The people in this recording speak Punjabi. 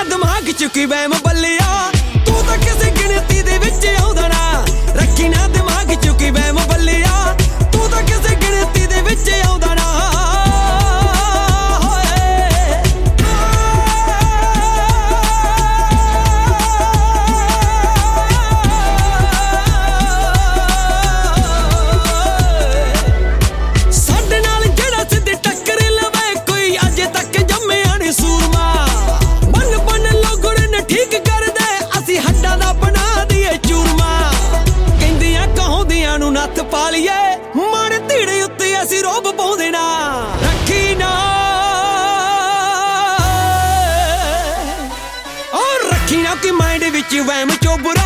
ਦਿਮਾਗ ਚ ਕੋਈ ਵਹਿਮ ਬੱਲਿਆ, ਤੂੰ ਤਾਂ ਕਿਸੇ ਗਿਣਤੀ ਦੇ ਵਿੱਚ ਆਉਂਦਾ ਨਾ। ਰੱਖੀ ਨਾ ਦਿਮਾਗ ਚ ਕੋਈ ਵਹਿਮ ਬੱਲਿਆ, ਤੂੰ ਤਾਂ ਕਿਸੇ ਗਿਣਤੀ ਦੇ ਵਿੱਚ ਆਉਂਦਾ ਨਾ। ਸਾਡੇ ਨਾਲ ਜਿਹੜਾ ਸਿੱਧੀ ਟੱਕਰ ਲਵੇ ਕੋਈ ਅੱਜ ਤੱਕ ਜੰਮਿਆ ਨੀ ਸੂਰਮਾ। ਬਨ ਲੋਗੜ ਨੇ ਠੀਕ ਕਰਦੇ ਅਸੀਂ ਹੱਡਾਂ ਦਾ ਬਣਾ ਦੀਏ ਚੂਰਮਾ। ਕਹਿੰਦੀਆਂ ਕਹਾਉਂਦੀਆਂ ਨੂੰ ਨੱਥ ਪਾ ਲਈਏ, ਮਾਣ ਧੀੜੇ ਉੱਤੇ ਅਸੀਂ ਰੋਬ ਪਾਉਂਦੇ ਨਾ। ਰੱਖੀ ਨਾ ਰੱਖੀ ਨਾ ਕਿ ਮਾਈਂਡ ਵਿੱਚ ਵਹਿਮ ਚੋਬਰਾ।